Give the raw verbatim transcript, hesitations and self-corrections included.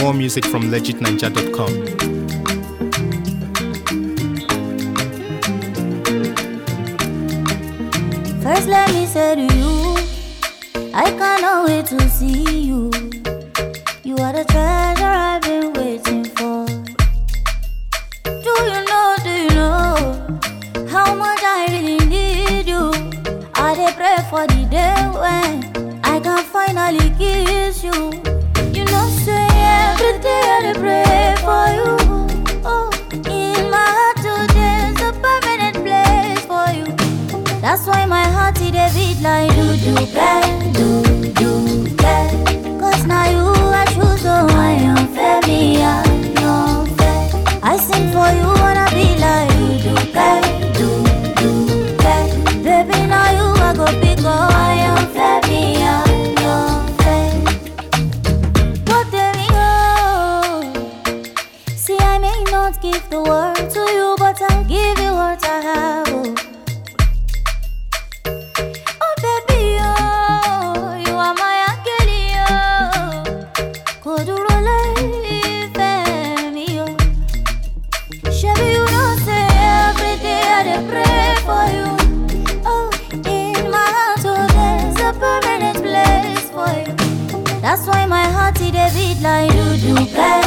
More music from legit ninja dot com. First let me say to you, I cannot wait to see you. You are the treasure I've been waiting for. Do you know, do you know how much I really need you? I dey pray for the day when I can finally kiss you. You know say every day I dey pray for you. Oh, in my heart today's a permanent place for you. That's why my heart it a beat like do do bang, do do bang. Cause now you I choose, so I am fair, me I am fair. I sing for you wanna be like you do bang, do do bang. Baby now you I go pick up, I am fair, me I am fair. But there we go. See I may not give the world to you, but I'll give you what I have. Oh. That's why my heart it a beat like do do bang.